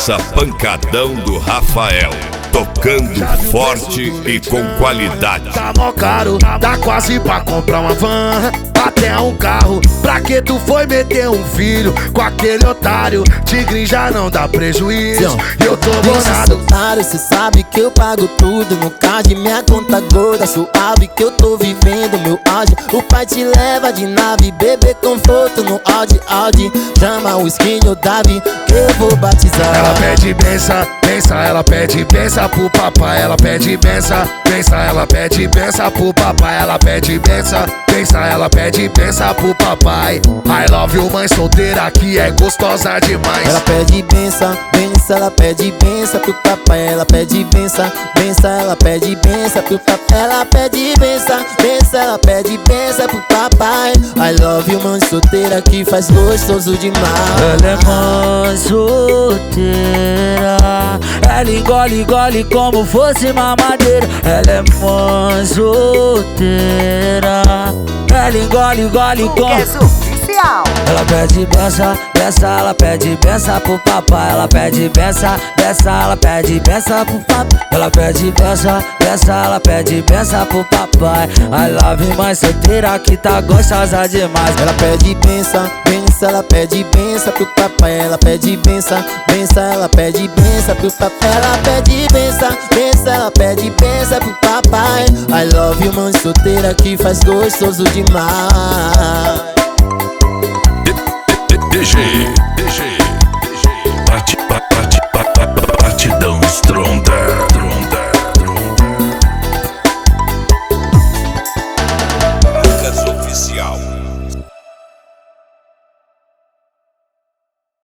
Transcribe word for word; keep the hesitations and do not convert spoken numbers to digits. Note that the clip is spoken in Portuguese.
Começa Pancadão do Rafael, tocando forte e com qualidade. Tá mó caro, dá quase pra comprar uma van, até um carro. Pra que tu foi meter um filho com aquele otário? Tigre já não dá prejuízo, eu tô bolado. Cê sabe que eu pago tudo no card, minha conta gorda, suave que eu tô vivendo meu auge. O pai te leva de nave, bebê conforto no Audi, Audi. Chama o skin ou Davi, que eu vou batizar. Ela pede benção, benção, ela pede benção pro papai. Ela pede benção, benção, ela pede benção pro papai. Ela pede benção, benção, ela pede benção pro papai. I love you, mãe solteira que é gostosa demais. Ela pede benção, benção, ela pede benção pro papai. Ela pede benção, benção, ela pede benção pro papai. Ela pede benção, benção, ela pede benção pro papai. I love you, mãe solteira que faz gostoso demais. Ela é mãe solteira, ela engole, engole como fosse mamadeira. Ela é mãe solteira, ela engole, engole como... Ela pede benção, benção, ela pede benção pro papai. Ela pede benção, benção, ela pede benção pro papai. Ela pede benção, benção, ela pede benção pro papai. I love you, mãe solteira que tá gostosa demais. Ela pede benção, benção, ela pede benção pro papai. Ela pede benção, benção, ela pede benção pro papai. Ela pede benção, benção, ela pede benção pro papai. I love you, mãe solteira que faz gostoso demais. D J, D J, bate, bate, bate, batidão estronda.